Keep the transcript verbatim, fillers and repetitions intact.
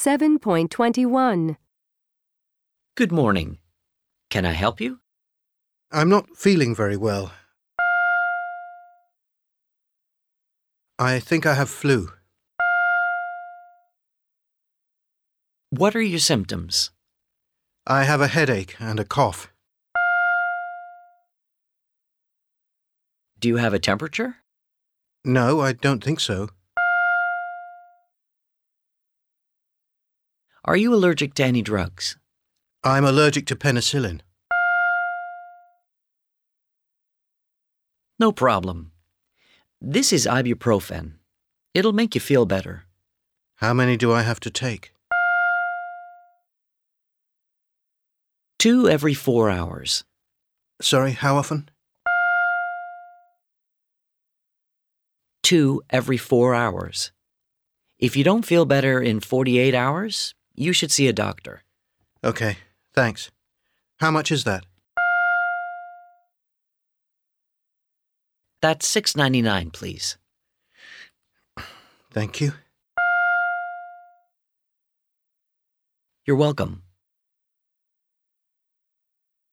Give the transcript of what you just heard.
seven point two one. Good morning. Can I help you? I'm not feeling very well. I think I have flu. What are your symptoms? I have a headache and a cough. Do you have a temperature? No, I don't think so. Are you allergic to any drugs? I'm allergic to penicillin. No problem. This is ibuprofen. It'll make you feel better. How many do I have to take? Two every four hours. Sorry, how often? Two every four hours. If you don't feel better in forty-eight hours, you should see a doctor. Okay, thanks. How much is that? That's six ninety-nine, please. Thank you. You're welcome.